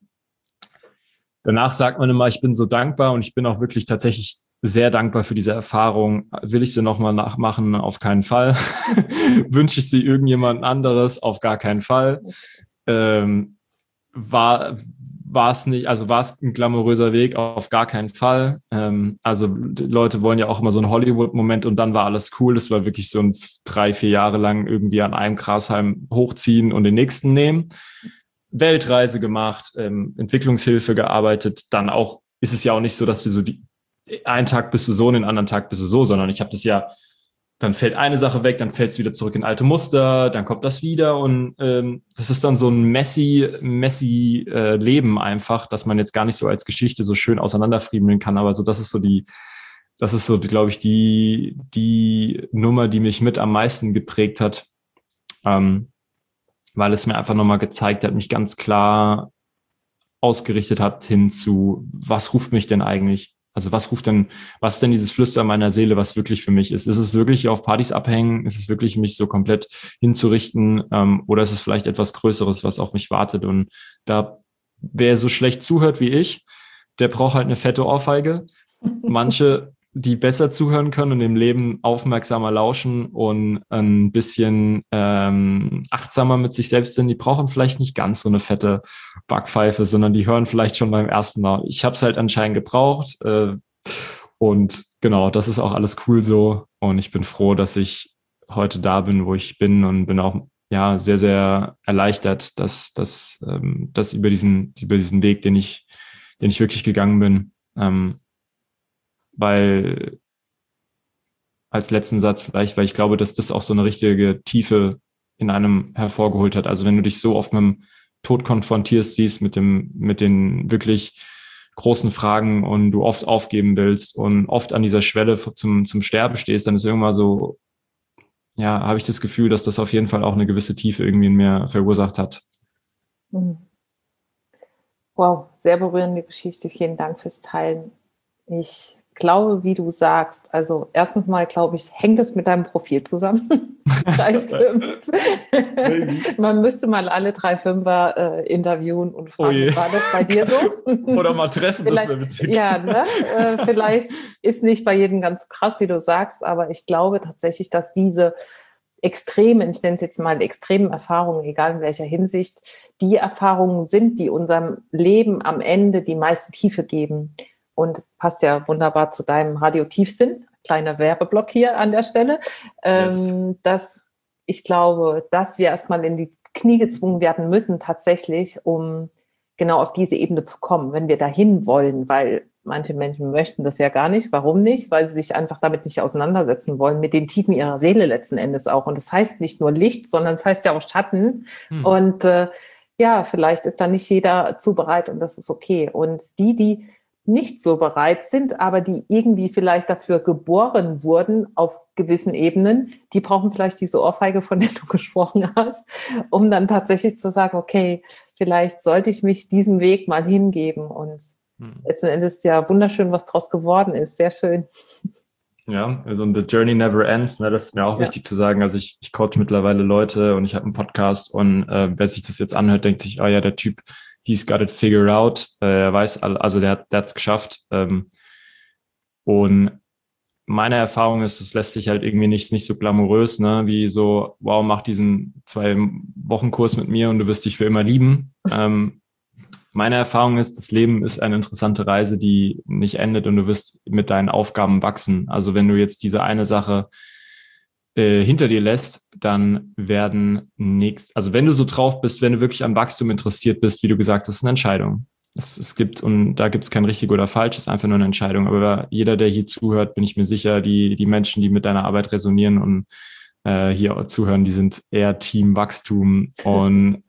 sagt man immer, ich bin so dankbar und ich bin auch wirklich tatsächlich sehr dankbar für diese Erfahrung. Will ich sie nochmal nachmachen? Auf keinen Fall. Wünsche ich sie irgendjemand anderes? Auf gar keinen Fall. War es nicht, also war es ein glamouröser Weg? Auf gar keinen Fall. Also die Leute wollen ja auch immer so einen Hollywood-Moment und dann war alles cool. Das war wirklich so ein 3-4 Jahre lang irgendwie an einem Grashalm hochziehen und den nächsten nehmen. Weltreise gemacht, Entwicklungshilfe gearbeitet. Dann auch ist es ja auch nicht so, dass du so einen Tag bist du so und den anderen Tag bist du so, sondern ich habe das ja, dann fällt eine Sache weg, dann fällt es wieder zurück in alte Muster, dann kommt das wieder und das ist dann so ein messy Leben einfach, dass man jetzt gar nicht so als Geschichte so schön auseinanderfriemeln kann, aber so das ist so, glaube ich, die Nummer, die mich mit am meisten geprägt hat, weil es mir einfach nochmal gezeigt hat, mich ganz klar ausgerichtet hat hin zu, was ruft mich denn eigentlich? Also was ist denn dieses Flüstern meiner Seele, was wirklich für mich ist? Ist es wirklich auf Partys abhängen? Ist es wirklich mich so komplett hinzurichten? Oder ist es vielleicht etwas Größeres, was auf mich wartet? Und da, wer so schlecht zuhört wie ich, der braucht halt eine fette Ohrfeige. Manche, die besser zuhören können und im Leben aufmerksamer lauschen und ein bisschen achtsamer mit sich selbst sind, die brauchen vielleicht nicht ganz so eine fette Backpfeife, sondern die hören vielleicht schon beim ersten Mal. Ich habe es halt anscheinend gebraucht und genau, das ist auch alles cool so und ich bin froh, dass ich heute da bin, wo ich bin und bin auch ja sehr, sehr erleichtert, dass über diesen Weg, den ich wirklich gegangen bin, weil als letzten Satz vielleicht, weil ich glaube, dass das auch so eine richtige Tiefe in einem hervorgeholt hat. Also wenn du dich so oft mit dem Tod konfrontierst, siehst, mit den wirklich großen Fragen und du oft aufgeben willst und oft an dieser Schwelle zum Sterben stehst, dann ist irgendwann so, ja, habe ich das Gefühl, dass das auf jeden Fall auch eine gewisse Tiefe irgendwie in mir verursacht hat. Wow, sehr berührende Geschichte. Vielen Dank fürs Teilen. Ich glaube, wie du sagst, also erstens mal, glaube ich, hängt es mit deinem Profil zusammen. 3,5. Man müsste mal alle 3,5er interviewen und fragen, war das bei dir so? Oder mal treffen, das wäre witzig. Ja, ne? Vielleicht ist nicht bei jedem ganz so krass, wie du sagst, aber ich glaube tatsächlich, dass diese extremen, ich nenne es jetzt mal extremen Erfahrungen, egal in welcher Hinsicht, die Erfahrungen sind, die unserem Leben am Ende die meiste Tiefe geben. Und es passt ja wunderbar zu deinem Radio-Tiefsinn, kleiner Werbeblock hier an der Stelle, Yes. dass ich glaube, dass wir erstmal in die Knie gezwungen werden müssen, tatsächlich, um genau auf diese Ebene zu kommen, wenn wir dahin wollen, weil manche Menschen möchten das ja gar nicht. Warum nicht? Weil sie sich einfach damit nicht auseinandersetzen wollen, mit den Tiefen ihrer Seele letzten Endes auch. Und das heißt nicht nur Licht, sondern es heißt ja auch Schatten. Und ja, vielleicht ist da nicht jeder zu bereit und das ist okay. Und die nicht so bereit sind, aber die irgendwie vielleicht dafür geboren wurden auf gewissen Ebenen, die brauchen vielleicht diese Ohrfeige, von der du gesprochen hast, um dann tatsächlich zu sagen, okay, vielleicht sollte ich mich diesem Weg mal hingeben. Und letzten Endes ist ja wunderschön, was draus geworden ist. Sehr schön. Ja, also the journey never ends, ne? Das ist mir auch wichtig zu sagen. Also ich coach mittlerweile Leute und ich habe einen Podcast und wer sich das jetzt anhört, denkt sich, oh ja, der Typ, he's got it figured out. Er weiß, also der hat's geschafft. Und meine Erfahrung ist, es lässt sich halt irgendwie nicht so glamourös, ne? Wie so, wow, mach diesen 2-Wochen-Kurs mit mir und du wirst dich für immer lieben. Meine Erfahrung ist, das Leben ist eine interessante Reise, die nicht endet und du wirst mit deinen Aufgaben wachsen. Also wenn du jetzt diese eine Sache hinter dir lässt, dann werden also wenn du so drauf bist, wenn du wirklich am Wachstum interessiert bist, wie du gesagt hast, ist eine Entscheidung. Und da gibt es kein richtig oder falsch, es ist einfach nur eine Entscheidung. Aber jeder, der hier zuhört, bin ich mir sicher, die Menschen, die mit deiner Arbeit resonieren und hier zuhören, die sind eher Team Wachstum und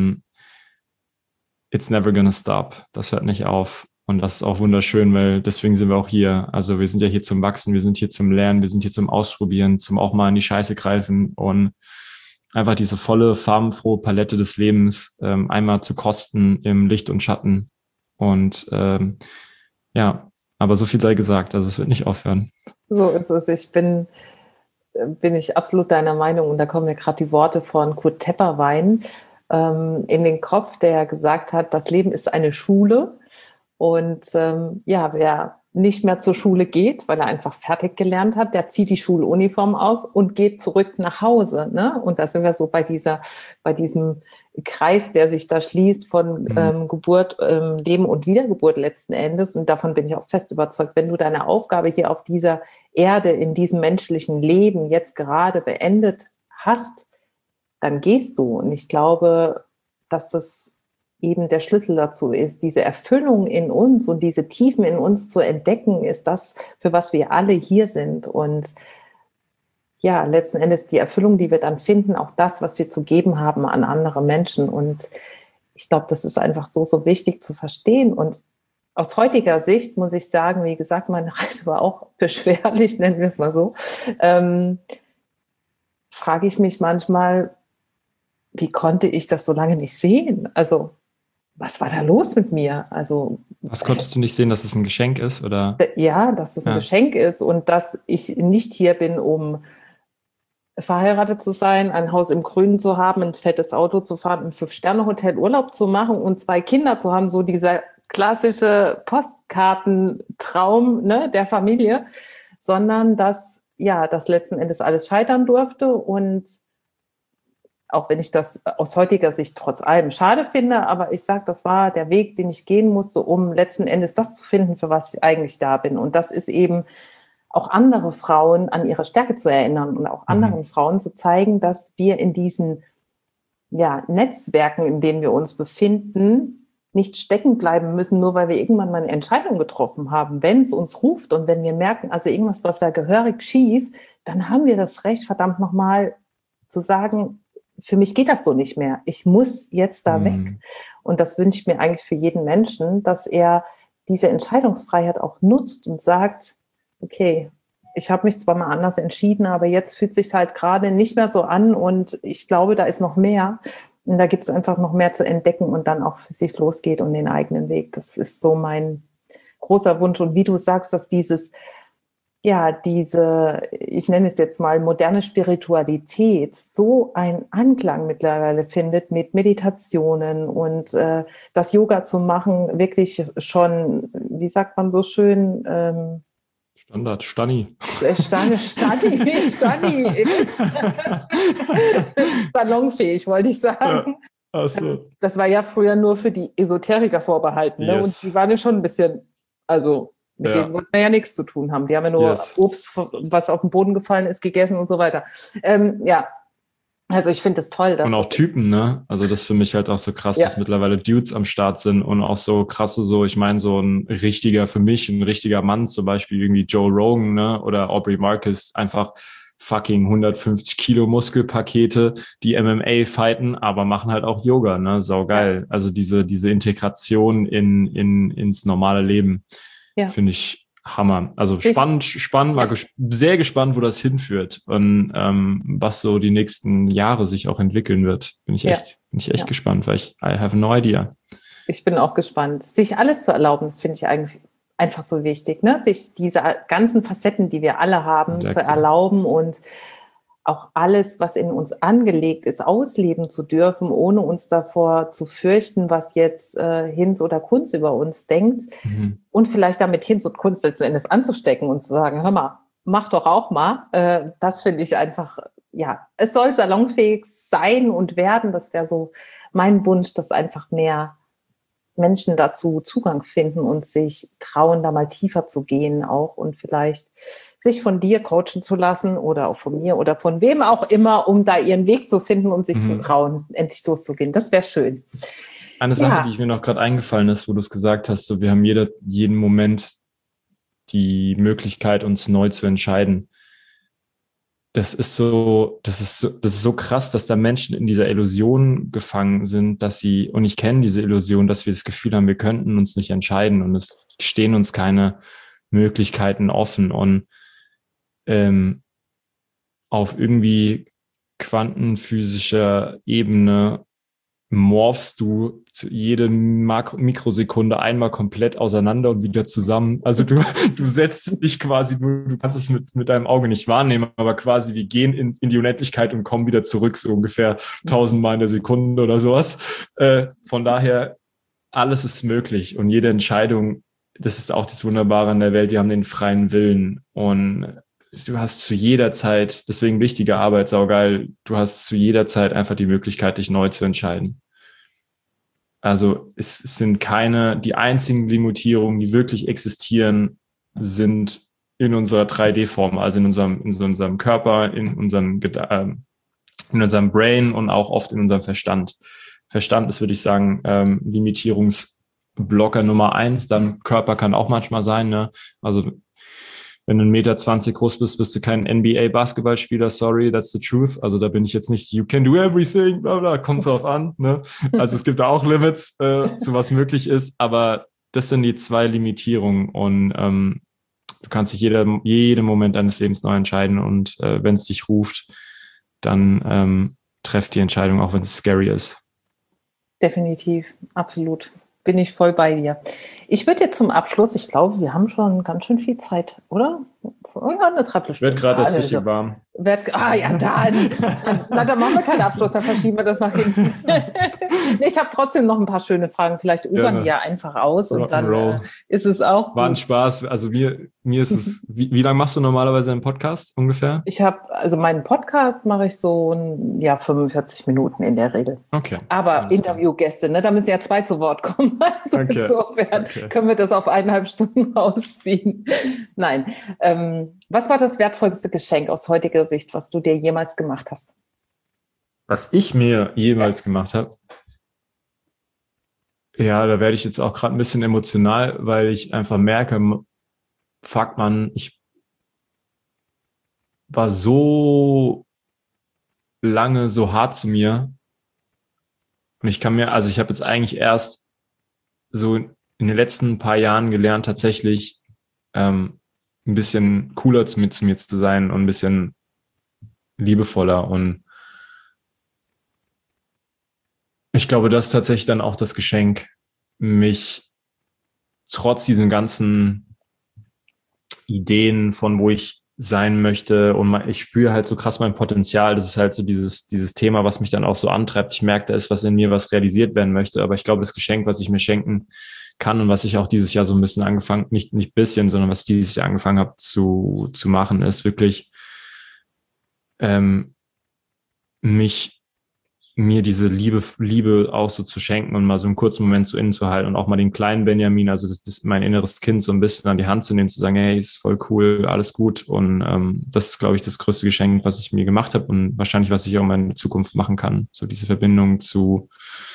it's never gonna stop. Das hört nicht auf. Und das ist auch wunderschön, weil deswegen sind wir auch hier. Also wir sind ja hier zum Wachsen, wir sind hier zum Lernen, wir sind hier zum Ausprobieren, zum auch mal in die Scheiße greifen und einfach diese volle, farbenfrohe Palette des Lebens einmal zu kosten im Licht und Schatten. Und ja, aber so viel sei gesagt, also es wird nicht aufhören. So ist es. Bin ich absolut deiner Meinung und da kommen mir gerade die Worte von Kurt Tepperwein in den Kopf, der gesagt hat, das Leben ist eine Schule. Und ja, wer nicht mehr zur Schule geht, weil er einfach fertig gelernt hat, der zieht die Schuluniform aus und geht zurück nach Hause. Ne? Und da sind wir so bei diesem Kreis, der sich da schließt von Geburt, Leben und Wiedergeburt letzten Endes. Und davon bin ich auch fest überzeugt, wenn du deine Aufgabe hier auf dieser Erde, in diesem menschlichen Leben jetzt gerade beendet hast, dann gehst du. Und ich glaube, dass das eben der Schlüssel dazu ist, diese Erfüllung in uns und diese Tiefen in uns zu entdecken, ist das, für was wir alle hier sind. Und ja, letzten Endes die Erfüllung, die wir dann finden, auch das, was wir zu geben haben an andere Menschen. Und ich glaube, das ist einfach so, so wichtig zu verstehen. Und aus heutiger Sicht muss ich sagen, wie gesagt, meine Reise war auch beschwerlich, nennen wir es mal so, frage ich mich manchmal, wie konnte ich das so lange nicht sehen? Also was war da los mit mir? Also was konntest du nicht sehen, dass es ein Geschenk ist, oder? Ja, dass es ein Geschenk ist und dass ich nicht hier bin, um verheiratet zu sein, ein Haus im Grünen zu haben, ein fettes Auto zu fahren, ein 5-Sterne-Hotel Urlaub zu machen und 2 Kinder zu haben, so dieser klassische Postkartentraum, ne, der Familie, sondern dass ja, das letzten Endes alles scheitern durfte und auch wenn ich das aus heutiger Sicht trotz allem schade finde, aber ich sage, das war der Weg, den ich gehen musste, um letzten Endes das zu finden, für was ich eigentlich da bin. Und das ist eben auch andere Frauen an ihre Stärke zu erinnern und auch anderen Frauen zu zeigen, dass wir in diesen Netzwerken, in denen wir uns befinden, nicht stecken bleiben müssen, nur weil wir irgendwann mal eine Entscheidung getroffen haben. Wenn es uns ruft und wenn wir merken, also irgendwas läuft da gehörig schief, dann haben wir das Recht, verdammt nochmal, zu sagen, für mich geht das so nicht mehr. Ich muss jetzt da weg. Und das wünsche ich mir eigentlich für jeden Menschen, dass er diese Entscheidungsfreiheit auch nutzt und sagt, okay, ich habe mich zwar mal anders entschieden, aber jetzt fühlt es sich halt gerade nicht mehr so an und ich glaube, da ist noch mehr. Und da gibt es einfach noch mehr zu entdecken und dann auch für sich losgeht und den eigenen Weg. Das ist so mein großer Wunsch. Und wie du sagst, dass diese, ich nenne es jetzt mal moderne Spiritualität, so einen Anklang mittlerweile findet mit Meditationen und das Yoga zu machen, wirklich schon, wie sagt man so schön, Standard, Stani. Stani. Salonfähig, wollte ich sagen. Ja. Ach so. Das war ja früher nur für die Esoteriker vorbehalten. Ne? Yes. Und die waren ja schon ein bisschen, also mit denen wollten wir ja nichts zu tun haben. Die haben ja nur Obst, was auf den Boden gefallen ist, gegessen und so weiter. Also ich finde es toll. Dass und auch Typen, ne? Also das ist für mich halt auch so krass, dass mittlerweile Dudes am Start sind und auch so krasse, ich meine, so ein richtiger Mann, zum Beispiel irgendwie Joe Rogan, ne? Oder Aubrey Marcus, einfach fucking 150 Kilo Muskelpakete, die MMA fighten, aber machen halt auch Yoga, ne? Saugeil. Ja. Also diese Integration ins normale Leben, finde ich Hammer. Also spannend, sehr gespannt, wo das hinführt und was so die nächsten Jahre sich auch entwickeln wird. Bin ich echt gespannt, weil I have no idea. Ich bin auch gespannt. Sich alles zu erlauben, das finde ich eigentlich einfach so wichtig, ne? Sich diese ganzen Facetten, die wir alle haben, zu erlauben und auch alles, was in uns angelegt ist, ausleben zu dürfen, ohne uns davor zu fürchten, was jetzt Hinz oder Kunz über uns denkt. Und vielleicht damit Hinz und Kunz letzten Endes anzustecken und zu sagen, hör mal, mach doch auch mal. Das finde ich einfach, es soll salonfähig sein und werden. Das wäre so mein Wunsch, dass einfach mehr Menschen dazu Zugang finden und sich trauen, da mal tiefer zu gehen auch und vielleicht sich von dir coachen zu lassen oder auch von mir oder von wem auch immer, um da ihren Weg zu finden und sich zu trauen, endlich loszugehen. Das wäre schön. Eine Sache, die mir noch gerade eingefallen ist, wo du es gesagt hast, so wir haben jeden Moment die Möglichkeit, uns neu zu entscheiden. Das ist so krass, dass da Menschen in dieser Illusion gefangen sind, und ich kenne diese Illusion, dass wir das Gefühl haben, wir könnten uns nicht entscheiden und es stehen uns keine Möglichkeiten offen und auf irgendwie quantenphysischer Ebene morphst du jede Mikrosekunde einmal komplett auseinander und wieder zusammen. Also du setzt dich quasi, du kannst es mit deinem Auge nicht wahrnehmen, aber quasi wir gehen in die Unendlichkeit und kommen wieder zurück, so ungefähr 1000 Mal in der Sekunde oder sowas. Von daher, alles ist möglich und jede Entscheidung, das ist auch das Wunderbare an der Welt, wir haben den freien Willen und du hast zu jeder Zeit, deswegen wichtige Arbeit, saugeil, du hast zu jeder Zeit einfach die Möglichkeit, dich neu zu entscheiden. Also es sind die einzigen Limitierungen, die wirklich existieren, sind in unserer 3D-Form, also in unserem Körper, in unserem Brain und auch oft in unserem Verstand. Verstand ist, würde ich sagen, Limitierungsblocker Nummer 1, dann Körper kann auch manchmal sein, ne? Also wenn du 1,20 Meter groß bist, bist du kein NBA-Basketballspieler, sorry, that's the truth. Also da bin ich jetzt nicht, you can do everything, bla bla, kommt drauf an. Ne? Also es gibt da auch Limits, zu was möglich ist, aber das sind die 2 Limitierungen und du kannst dich jeden Moment deines Lebens neu entscheiden und wenn es dich ruft, dann treff die Entscheidung, auch wenn es scary ist. Definitiv, absolut. Bin ich voll bei dir. Ich würde jetzt zum Abschluss, ich glaube, wir haben schon ganz schön viel Zeit, oder? Eine Dreiviertelstunde. Wird gerade erst richtig warm. Dann. Na, dann machen wir keinen Abschluss, dann verschieben wir das nach hinten. Ich habe trotzdem noch ein paar schöne Fragen. Vielleicht ufern die ja einfach aus und dann ist es auch gut. War ein Spaß. Also mir ist es, wie lange machst du normalerweise einen Podcast ungefähr? Meinen Podcast mache ich so 45 Minuten in der Regel. Okay. Aber Interviewgäste, ne, da müssen ja 2 zu Wort kommen. Also insofern können wir das auf 1,5 Stunden ausziehen. Nein. Was war das wertvollste Geschenk aus heutiger Sicht, was du dir jemals gemacht hast? Was ich mir jemals gemacht habe? Ja, da werde ich jetzt auch gerade ein bisschen emotional, weil ich einfach merke, fuck man, war so lange so hart zu mir. Und ich habe jetzt eigentlich erst so in den letzten paar Jahren gelernt, tatsächlich ein bisschen cooler zu mir zu sein und ein bisschen liebevoller. Und ich glaube, das ist tatsächlich dann auch das Geschenk, mich trotz diesen ganzen Ideen von wo ich sein möchte und ich spüre halt so krass mein Potenzial. Das ist halt so dieses Thema, was mich dann auch so antreibt. Ich merke, da ist was in mir, was realisiert werden möchte. Aber ich glaube, das Geschenk, was ich mir schenken kann und was ich auch dieses Jahr so ein bisschen angefangen, nicht bisschen, sondern was ich dieses Jahr angefangen habe zu machen, ist wirklich mir diese Liebe auch so zu schenken und mal so einen kurzen Moment so innezuhalten und auch mal den kleinen Benjamin, also das mein inneres Kind so ein bisschen an die Hand zu nehmen, zu sagen, hey, ist voll cool, alles gut. Und das ist, glaube ich, das größte Geschenk, was ich mir gemacht habe und wahrscheinlich, was ich auch in der Zukunft machen kann. So diese Verbindung zu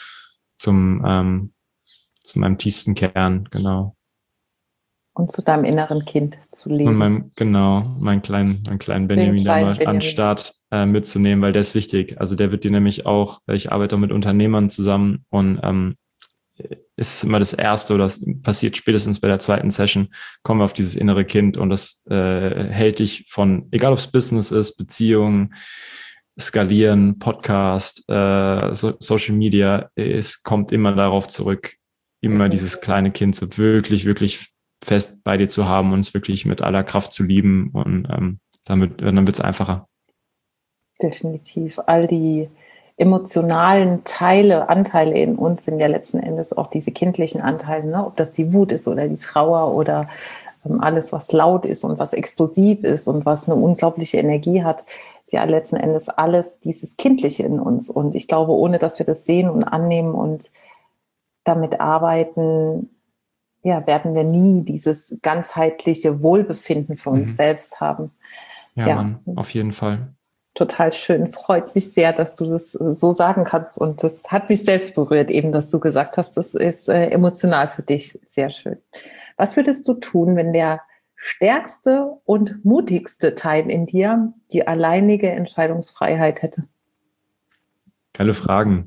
meinem tiefsten Kern, genau. Und zu deinem inneren Kind zu leben. Und meinen kleinen Benjamin da mal an den Start mitzunehmen, weil der ist wichtig. Also der wird dir nämlich auch, ich arbeite auch mit Unternehmern zusammen und ist immer das Erste oder das passiert spätestens bei der zweiten Session, kommen wir auf dieses innere Kind und das hält dich von, egal ob es Business ist, Beziehungen, Skalieren, Podcast, Social Media, es kommt immer darauf zurück, immer dieses kleine Kind so wirklich, wirklich fest bei dir zu haben und es wirklich mit aller Kraft zu lieben und dann wird es einfacher. Definitiv. All die emotionalen Anteile in uns sind ja letzten Endes auch diese kindlichen Anteile, ne? Ob das die Wut ist oder die Trauer oder alles, was laut ist und was explosiv ist und was eine unglaubliche Energie hat, ist ja letzten Endes alles dieses Kindliche in uns. Und ich glaube, ohne dass wir das sehen und annehmen und damit arbeiten, ja, werden wir nie dieses ganzheitliche Wohlbefinden für uns selbst haben. Ja, Mann, auf jeden Fall. Total schön. Freut mich sehr, dass du das so sagen kannst. Und das hat mich selbst berührt, eben, dass du gesagt hast, das ist emotional für dich. Sehr schön. Was würdest du tun, wenn der stärkste und mutigste Teil in dir die alleinige Entscheidungsfreiheit hätte? Geile Fragen.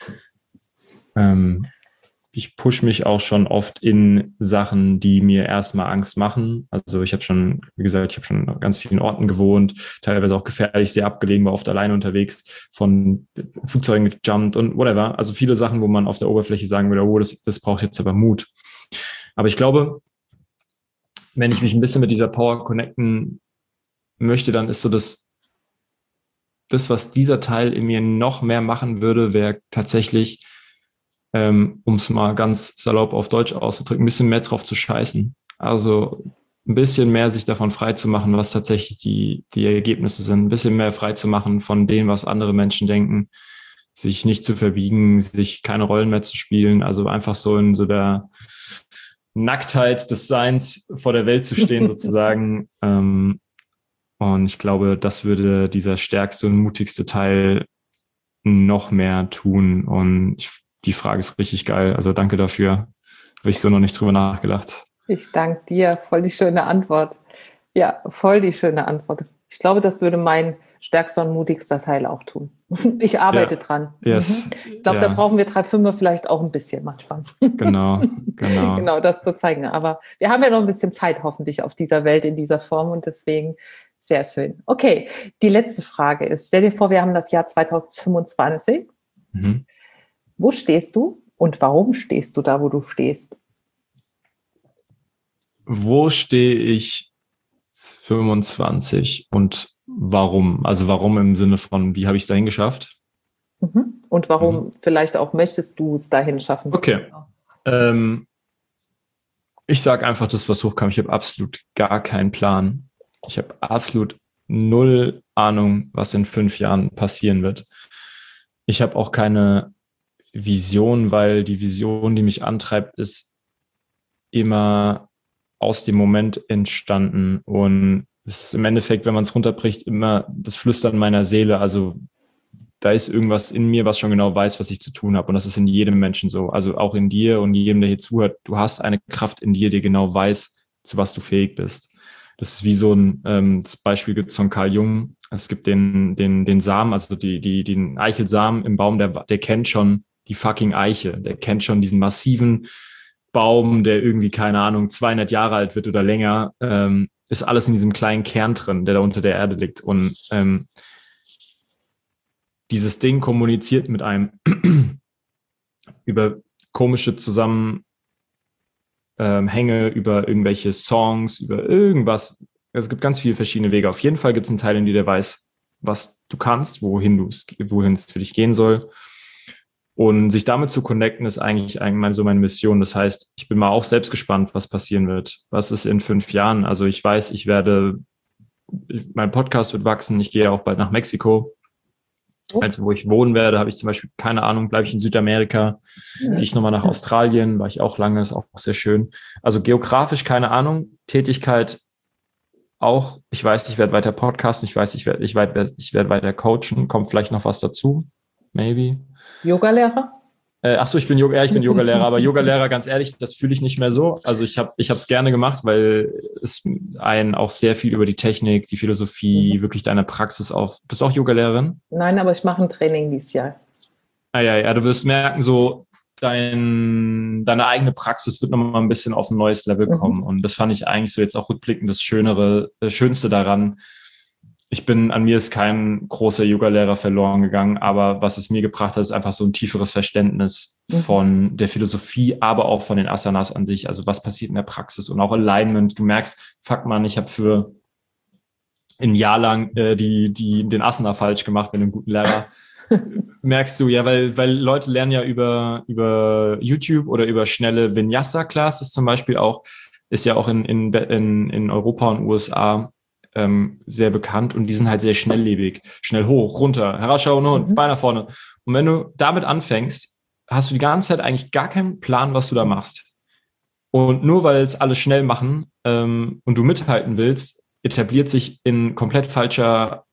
Ich pushe mich auch schon oft in Sachen, die mir erstmal Angst machen. Also ich habe schon, wie gesagt, an ganz vielen Orten gewohnt, teilweise auch gefährlich, sehr abgelegen, war oft alleine unterwegs, von Flugzeugen gejumpt und whatever. Also viele Sachen, wo man auf der Oberfläche sagen würde, oh, das braucht jetzt aber Mut. Aber ich glaube, wenn ich mich ein bisschen mit dieser Power connecten möchte, dann ist so das, was dieser Teil in mir noch mehr machen würde, wäre tatsächlich, um es mal ganz salopp auf Deutsch auszudrücken, ein bisschen mehr drauf zu scheißen. Also ein bisschen mehr sich davon frei zu machen, was tatsächlich die Ergebnisse sind. Ein bisschen mehr frei zu machen von dem, was andere Menschen denken. Sich nicht zu verbiegen, sich keine Rollen mehr zu spielen. Also einfach so in so der Nacktheit des Seins vor der Welt zu stehen sozusagen. Und ich glaube, das würde dieser stärkste und mutigste Teil noch mehr tun. Und die Frage ist richtig geil. Also danke dafür. Habe ich so noch nicht drüber nachgedacht. Ich danke dir. Voll die schöne Antwort. Ja, voll die schöne Antwort. Ich glaube, das würde mein stärkster und mutigster Teil auch tun. Ich arbeite dran. Yes. Ich glaube, da brauchen wir 3-5er vielleicht auch ein bisschen manchmal. Genau. Genau, das zu zeigen. Aber wir haben ja noch ein bisschen Zeit hoffentlich auf dieser Welt in dieser Form und deswegen sehr schön. Okay, die letzte Frage ist, stell dir vor, wir haben das Jahr 2025. Wo stehst du und warum stehst du da, wo du stehst? Wo stehe ich 25 und warum? Also warum im Sinne von, wie habe ich es dahin geschafft? Und warum vielleicht auch möchtest du es dahin schaffen? Okay. Ich sage einfach das, was hochkam. Ich habe absolut gar keinen Plan. Ich habe absolut null Ahnung, was in 5 Jahren passieren wird. Ich habe auch keine Vision, weil die Vision, die mich antreibt, ist immer aus dem Moment entstanden. Und es ist im Endeffekt, wenn man es runterbricht, immer das Flüstern meiner Seele. Also da ist irgendwas in mir, was schon genau weiß, was ich zu tun habe. Und das ist in jedem Menschen so. Also auch in dir und jedem, der hier zuhört. Du hast eine Kraft in dir, die genau weiß, zu was du fähig bist. Das ist wie so das Beispiel gibt es von Carl Jung. Es gibt den Samen, also den Eichelsamen im Baum, der kennt schon die fucking Eiche. Der kennt schon diesen massiven Baum, der irgendwie, keine Ahnung, 200 Jahre alt wird oder länger. Ist alles in diesem kleinen Kern drin, der da unter der Erde liegt. Und dieses Ding kommuniziert mit einem über komische Zusammenhänge, über irgendwelche Songs, über irgendwas. Es gibt ganz viele verschiedene Wege. Auf jeden Fall gibt es einen Teil in dir, der weiß, was du kannst, wohin es für dich gehen soll. Und sich damit zu connecten, ist eigentlich so meine Mission. Das heißt, ich bin mal auch selbst gespannt, was passieren wird. Was ist in 5 Jahren? Also ich weiß, mein Podcast wird wachsen. Ich gehe auch bald nach Mexiko. Also wo ich wohnen werde, habe ich zum Beispiel keine Ahnung, bleibe ich in Südamerika, gehe ich nochmal nach Australien, war ich auch lange, ist auch sehr schön. Also geografisch keine Ahnung, Tätigkeit auch. Ich weiß, ich werde weiter podcasten, ich weiß, ich werde weiter coachen, kommt vielleicht noch was dazu, maybe. Yogalehrer? Ich bin Yogalehrer, aber Yogalehrer, ganz ehrlich, das fühle ich nicht mehr so. Also ich habe es gerne gemacht, weil es einen auch sehr viel über die Technik, die Philosophie, wirklich deine Praxis Bist du auch Yogalehrerin? Nein, aber ich mache ein Training dieses Jahr. Ja, du wirst merken, so deine eigene Praxis wird nochmal ein bisschen auf ein neues Level kommen. Und das fand ich eigentlich so jetzt auch rückblickend das Schönste daran. An mir ist kein großer Yoga-Lehrer verloren gegangen, aber was es mir gebracht hat, ist einfach so ein tieferes Verständnis von der Philosophie, aber auch von den Asanas an sich. Also was passiert in der Praxis und auch Alignment. Du merkst, fuck man, ich habe für ein Jahr lang den Asana falsch gemacht mit einem guten Lehrer. Merkst du, ja, weil Leute lernen ja über YouTube oder über schnelle Vinyasa-Classes zum Beispiel auch, ist ja auch in Europa und USA sehr bekannt und die sind halt sehr schnelllebig. Schnell hoch, runter, herausschauen und Bein nach vorne. Und wenn du damit anfängst, hast du die ganze Zeit eigentlich gar keinen Plan, was du da machst. Und nur weil es alle schnell machen und du mithalten willst, etabliert sich in komplett falscher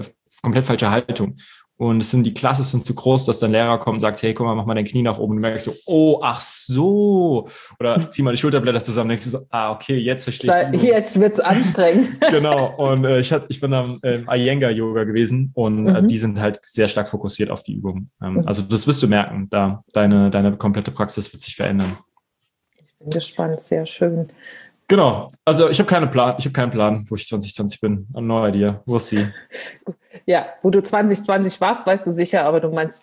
Haltung. Und die Classes sind zu groß, dass dein Lehrer kommt und sagt, hey, guck mal, mach mal dein Knie nach oben. Und du merkst so, oh, ach so. Oder zieh mal die Schulterblätter zusammen. Denkst du so, okay, jetzt verstehe ich. Jetzt wird's anstrengend. Genau. Und ich bin am Iyengar-Yoga gewesen und die sind halt sehr stark fokussiert auf die Übung. Also das wirst du merken, da deine komplette Praxis wird sich verändern. Ich bin gespannt, sehr schön. Genau, also ich habe keinen Plan, wo ich 2020 bin. No idea, we'll see. Ja, wo du 2020 warst, weißt du sicher, aber du meinst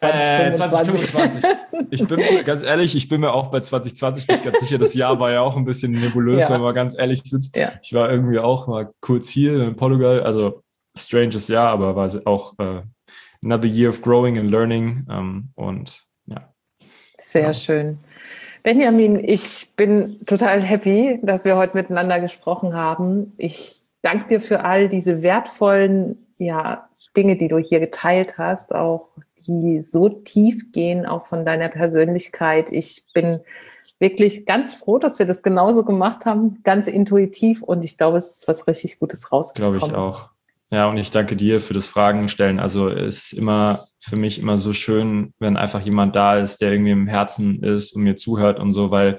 2025. Ganz ehrlich, ich bin mir auch bei 2020 nicht ganz sicher. Das Jahr war ja auch ein bisschen nebulös, wenn wir ganz ehrlich sind. Ja. Ich war irgendwie auch mal kurz hier in Portugal, also stranges Jahr, aber war auch another year of growing and learning und ja. Sehr schön. Benjamin, ich bin total happy, dass wir heute miteinander gesprochen haben. Ich danke dir für all diese wertvollen Dinge, die du hier geteilt hast, auch die so tief gehen, auch von deiner Persönlichkeit. Ich bin wirklich ganz froh, dass wir das genauso gemacht haben, ganz intuitiv und ich glaube, es ist was richtig Gutes rausgekommen. Glaube ich auch. Ja, und ich danke dir für das Fragen stellen. Also es ist für mich immer so schön, wenn einfach jemand da ist, der irgendwie im Herzen ist und mir zuhört und so, weil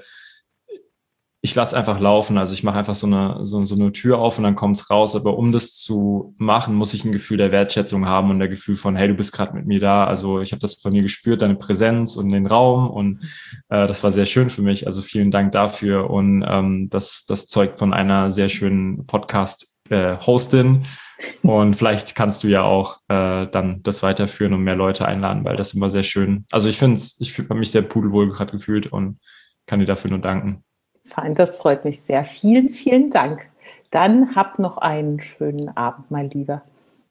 ich lasse einfach laufen. Also ich mache einfach so eine Tür auf und dann kommt es raus. Aber um das zu machen, muss ich ein Gefühl der Wertschätzung haben und der Gefühl von, hey, du bist gerade mit mir da. Also ich habe das von mir gespürt, deine Präsenz und den Raum und das war sehr schön für mich. Also vielen Dank dafür und das zeugt von einer sehr schönen Podcast-Hostin. Und vielleicht kannst du ja auch dann das weiterführen und mehr Leute einladen, weil das immer sehr schön. Also ich habe mich sehr pudelwohl gerade gefühlt und kann dir dafür nur danken. Fein, das freut mich sehr. Vielen, vielen Dank. Dann hab noch einen schönen Abend, mein Lieber.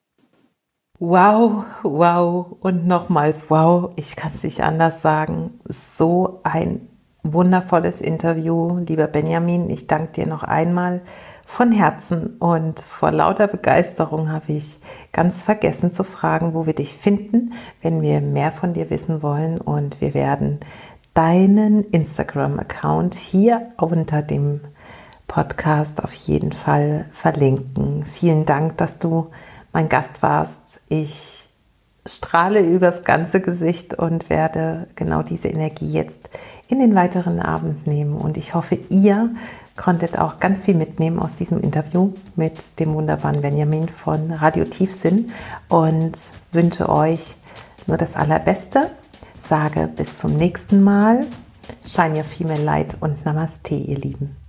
Wow, wow und nochmals wow. Ich kann es nicht anders sagen. So ein wundervolles Interview, lieber Benjamin. Ich danke dir noch einmal von Herzen und vor lauter Begeisterung habe ich ganz vergessen zu fragen, wo wir dich finden, wenn wir mehr von dir wissen wollen. Und wir werden deinen Instagram-Account hier unter dem Podcast auf jeden Fall verlinken. Vielen Dank, dass du mein Gast warst. Ich strahle übers ganze Gesicht und werde genau diese Energie jetzt in den weiteren Abend nehmen. Und ich hoffe, ihr konntet auch ganz viel mitnehmen aus diesem Interview mit dem wunderbaren Benjamin von Radio Tiefsinn und wünsche euch nur das Allerbeste. Sage bis zum nächsten Mal. Shine your female light und Namaste, ihr Lieben.